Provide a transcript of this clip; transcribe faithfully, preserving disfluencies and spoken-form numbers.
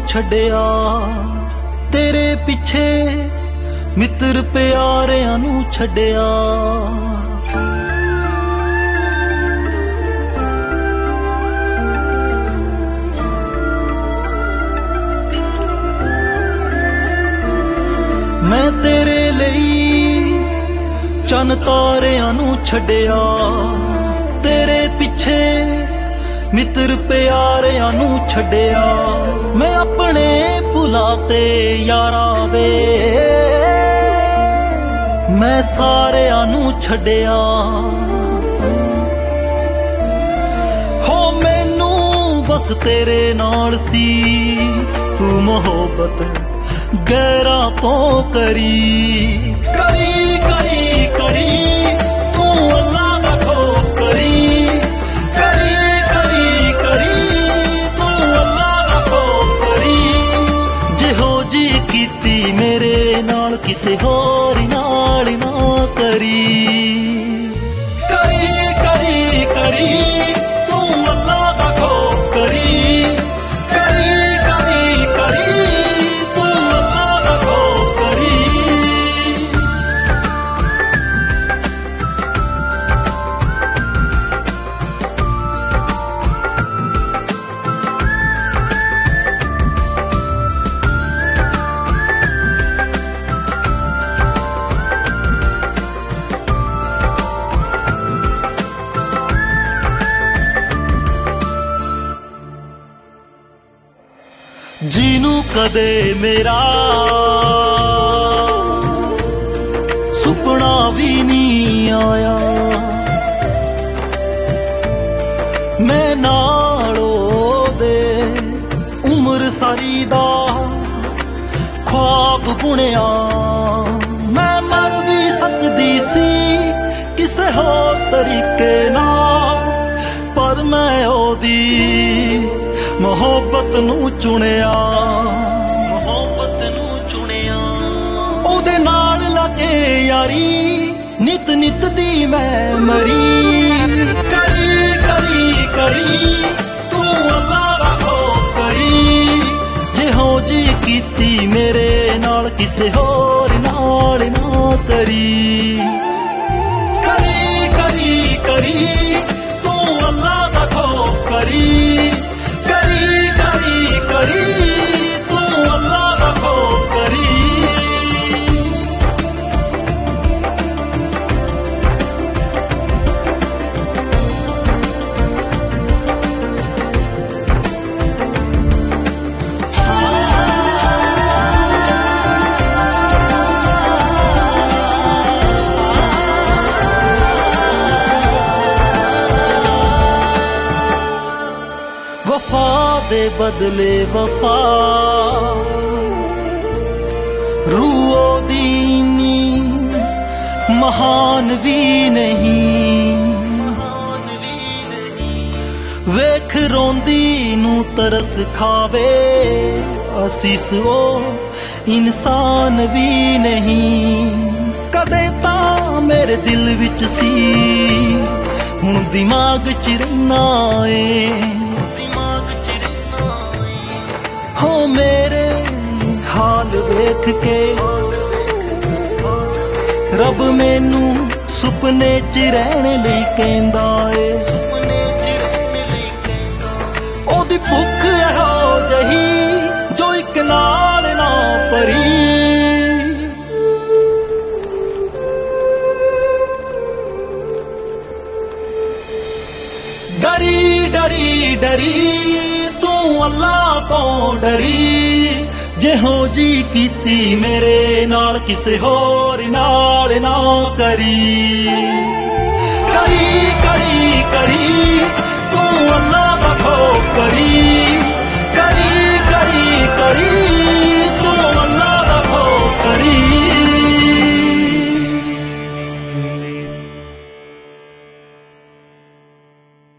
ਛੱਡਿਆ, ਤੇਰੇ ਪਿੱਛੇ ਮਿੱਤਰ ਪਿਆਰਿਆਂ ਨੂੰ ਛੱਡਿਆ। ਮੈਂ ਤੇਰੇ ਲਈ ਚੰਨ ਤਾਰਿਆਂ ਨੂੰ ਛੱਡਿਆ, ਤੇਰੇ ਪਿੱਛੇ ਮਿੱਤਰ ਪਿਆਰਿਆਂ ਨੂੰ ਛੱਡਿਆ। ਮੈਂ ਆਪਣੇ ਭੁਲਾ ਤੇ ਯਾਰਾਂ ਵੇ ਮੈਂ ਸਾਰਿਆਂ ਨੂੰ ਛੱਡਿਆ। ਹੋ ਮੈਨੂੰ ਬਸ ਤੇਰੇ ਨਾਲ ਸੀ ਤੂੰ ਮੁਹੱਬਤ ਗੈਰਾਂ ਤੋਂ ਕਰੀ ਕਰੀ ਕਰੀ ਕਰੀ ਤੂੰ ਅੱਲਾ ਦਾ ਖੌਫ ਕਰੀ ਕਰੀ ਕਰੀ ਕਰੀ ਤੂੰ ਅੱਲਾ ਦਾ ਖੌਫ ਕਰੀ। ਜਿਹੋ ਜੀ ਕੀਤੀ ਮੇਰੇ ਨਾਲ ਕਿਸੇ ਹੋਰ ਨਾਲ ਨਾ ਕਰੀ ਕਰੀ ਕਰੀ ਕਰੀ ਤੂੰ ਅੱਲਾ ਦਾ ਖੌਫ ਕਰੀ ਕਰੀ ਕਰੀ ਕਰੀ ਜਿਹਨੂੰ ਕਦੇ ਮੇਰਾ ਸੁਪਨਾ ਵੀ ਨਹੀਂ ਆਇਆ, ਮੈਂ ਨਾਲ ਉਹਦੇ ਉਮਰ ਸਾਰੀ ਦਾ ख्वाब बुनिया। मैं मर भी सकती सी किसे होर तरीके नाल, पर मैं ओदी मोहब्बत नू चुनिया मोहब्बत नू चुनिया। ओदे नाल लगे यारी नित नित दी मैं मरी करी करी करी तू अल्लाह दा खौफ करी। ਜਿਹੋ ਜੀ ਕੀਤੀ ਮੇਰੇ ਨਾਲ ਕਿਸੇ ਹੋਰ ਨਾਲ ਨਾ ਕਰੀ ਕਰੀ ਕਰੀ ਕਰੀ ਤੂੰ ਅੱਲਾ ਦਾ ਖੌਫ ਕਰੀ ਕਰੀ ਕਰੀ ਕਰੀ ਤੂੰ ਅੱਲਾ ਦਾ ਖੌਫ ਕਰੀ। वफा दे बदले वफा रूओ दीनी महान भी नहीं। वेख रोंदी नू तरस खावे असीस वो इंसान भी नहीं। कदे तां मेरे दिल विच सी हुण दिमाग च रहना है। हो मेरे हाल वेख के रब मैनू सुपने च रहने लई कहंदा ए। ओदी भुख इहो जही जो इक नाल ना भरी। डरी डरी डरी तू अल्लाह तो डरी। ਜਿਹੋ ਜੀ ਕੀਤੀ ਮੇਰੇ ਨਾਲ ਕਿਸੇ ਹੋਰ ਨਾਲ ਨਾ ਕਰੀ ਕਰੀ ਕਰੀ ਕਰੀ ਤੂੰ ਅੱਲਾ ਦਾ ਖੌਫ ਕਰੀ